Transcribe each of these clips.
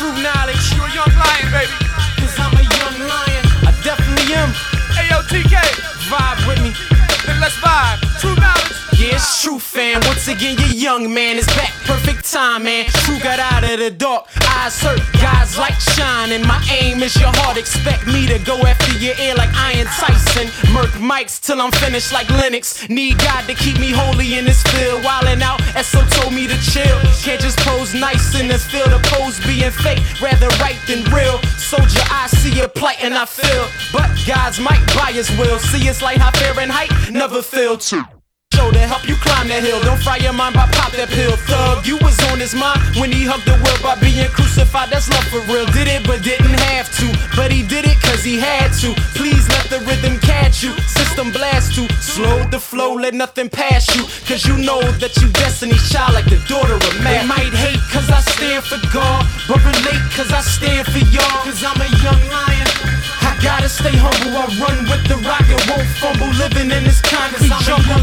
true knowledge. You a young lion, baby. Cause I'm a young lion. I definitely am. Hey yo, TK, vibe with me. Then let's vibe. True knowledge. Yeah, it's true, fam. Once again, your young man is back. Perfect time, man. True got out of the dark. Eyes hurt, guys like shining. My aim is your heart. Expect me to go after your ear like Iron Tyson. Merc mics till I'm finished like Lennox. Need God to keep me holy in this field. Wildin' out, SO told me to chill. Can't just pose nice in this field. Oppose being fake, rather right than real. Soldier, I see your plight and I feel. But God's might by his will. See, it's like how Fahrenheit never failed to to help you climb that hill. Don't fry your mind by pop that pill. Thug, you was on his mind when he hugged the world by being crucified. That's love for real. Did it but didn't have to. But he did it cause he had to. Please let the rhythm catch you. System blast to slow the flow, let nothing pass you. Cause you know that you destiny child like the daughter of man. They might hate cause I stand for God, but relate cause I stand for y'all. Cause I'm a young lion. I gotta stay humble, I run with the rock and won't fumble. Living in this concrete jungle.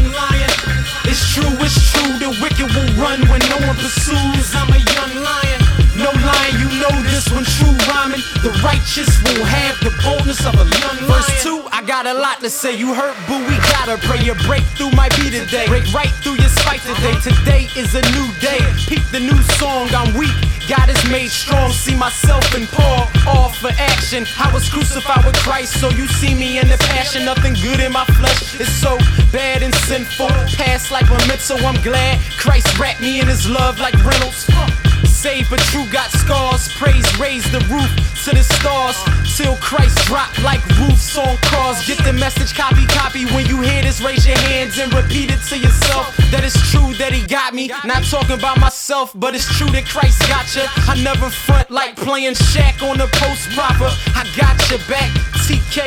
It's true, the wicked will run when no one pursues. I'm a young lion, no lion, you know this one true rhyming. The righteous will have the boldness of a young lion. Verse 2, I got a lot to say. You hurt, boo, we gotta pray. Your breakthrough might be today. Break right through your spite today. Today is a new day. Peep the new song, I'm weak. God is made strong, see myself in Paul, all for action. I was crucified with Christ, so you see me in the passion. Nothing good in my flesh, it's so bad and sinful. Past like memento, I'm glad Christ wrapped me in his love like Reynolds. Saved but true, got scars. Praise raise the roof to the stars till Christ drop like roofs on cars. Get the message, copy. When you hear this, raise your hands and repeat it to yourself. That it's true that he got me. Not talking about myself, but it's true that Christ got ya. I never front like playing Shaq on the post proper. I got your back, TK,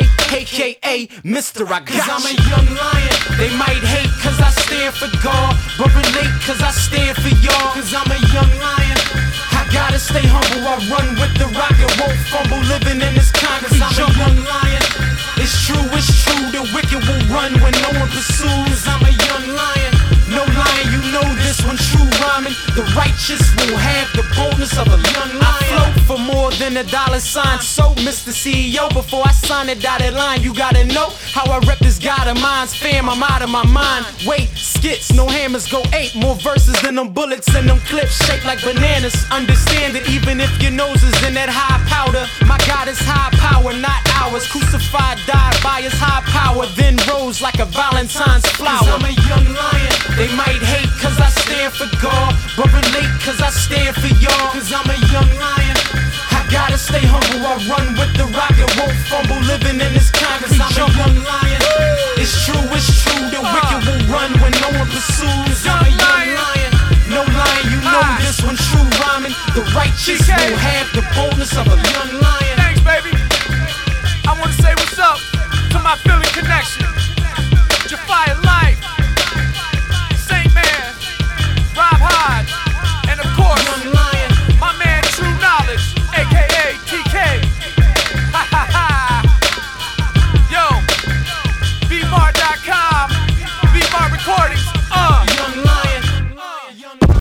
aka Mr. I got you. Cause I'm a young lion. They might hate cause I stand for God, but relate cause I stand for y'all. Cause I'm a young lion. I gotta stay humble, I run with the rock and won't fumble. Living in this concrete jungle. I'm a young lion. It's true, the wicked will run when no one pursues. I'm a young lion, no lion, you know this one true rhyming. The righteous will have the boldness of a young lion. I float for more than a dollar sign. So, Mr. CEO, before I sign the dotted line, you gotta know how I rep this God of mine. Fam, I'm out of my mind. Wait, skits, no hammers, go 8 more verses than them bullets and them clips shaped like bananas. Understand that even if your nose is in that high powder, my God is high power, not ours. Crucified, died by his high power, then rose like a Valentine's flower. Cause I'm a young lion. They might hate cause I stand for God, but relate cause I stand for y'all. Cause I'm a young lion. I gotta stay humble, I run with the rock and won't fumble. Living in this concrete jungle. I'm a young lion. It's true, the wicked will run when no one pursues. I'm a young lion, no lion, you know this one true rhyming. The righteous will have the boldness of a young lion.